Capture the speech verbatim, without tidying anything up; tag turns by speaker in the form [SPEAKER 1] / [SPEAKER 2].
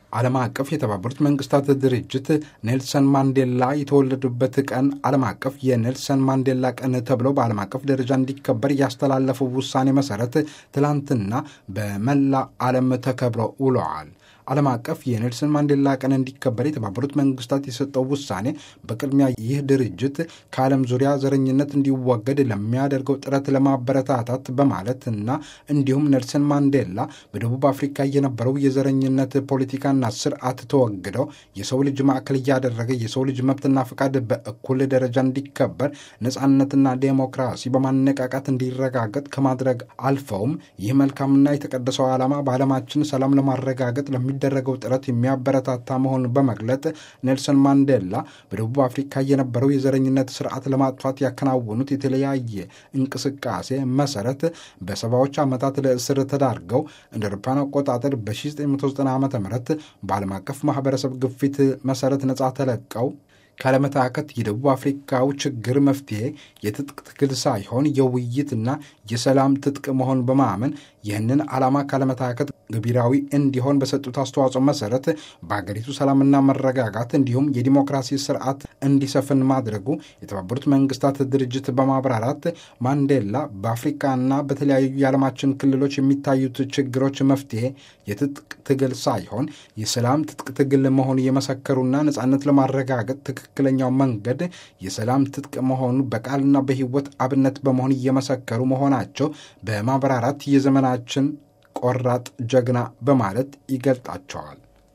[SPEAKER 1] ዓለም አቀፍ የተባበሩት መንግስታት ድርጅት ኔልሰን ማንዴላ የተወለዱበት ቀን ዓለም አቀፍ የኔልሰን ማንዴላ ቀን ተብሎ በዓለም አቀፍ ደረጃ እንዲከበር ያስተላለፈው ውሳኔ መሰረት ትላንትና በመላ ዓለም ተከብሮ ውለዋል። ዓለም አቀፍ የኔልሰን ማንዴላ ቀን እንዲከበር የተባበሩት መንግስታት የሰጠው ውሳኔ በቅድሚያ ይህ ድርጅት ከዓለም ዙሪያ ዘረኝነት እንዲወገድ ለሚያደርገው ጥረት ለማበረታታት በማለትና እንዲሁም ኔልሰን ማንዴላ በደቡብ አፍሪካ የነበረው የዘረኝነት ፖለቲካና ስርዓት ተወግደው የሰው ልጅ ማዕከል እያደረገ የሰው ልጅ መብትና ፈቃድ በእኩል ደረጃ እንዲከበር ነጻነትና ዴሞክራሲ በማነቃቃት እንዲረጋገጥ ከማድረግ አልፈውም ይህ መልካምና የተቀደሰው ዓላማ በዓለማችን ሰላም ለማረጋገጥ ለሚ ደረገው ጥረት የሚያበረታታ መሆኑን በመግለጥ ኔልሰን ማንዴላ በደቡብ አፍሪካ የነበረው የዘረኝነት ስርዓት ለማጥፋት ያከናወኑት የተለያየ እንቅስቃሴ መሰረት በሰባዎች ዓመታት ለእስር ተዳርገው እንደ አውሮፓውያን አቆጣጠር በ1990 ዓመተ ምህረት በዓለም አቀፍ ማህበረሰብ ግፊት መሰረት ነጻ ተለቀው ካለመታከት የደቡብ አፍሪካው ችግር መፍትሄ የትጥቅ ትግል ሳይሆን የውይይትና የሰላም ትጥቅ መሆን በማመን ይህንን ዓላማ ካለመታከት ገቢራዊ እንዲሆን በሰጡት አስተዋጽኦ መሰረት በአገሪቱ ሰላምና መረጋጋት እንዲሁም የዲሞክራሲ ስርዓት እንዲሰፍን ማድረጉ የተባበሩት መንግስታት ድርጅት በማብራራት ማንዴላ በአፍሪካና በተለያዩ የዓለማችን ክልሎች የሚታዩት ችግሮች መፍትሄ የትጥቅ ትግል ሳይሆን የሰላም ትጥቅ ትግል መሆኑ የመሰከሩና ነጻነት ለማረጋገጥ ትክክለኛው መንገድ የሰላም ትጥቅ መሆኑ በቃልና በህይወት አብነት በመሆን እየመሰከሩ መሆናቸው በማብራራት የዘመናችን ቆራጥ ጀግና በማለት ይገልጣቸዋል።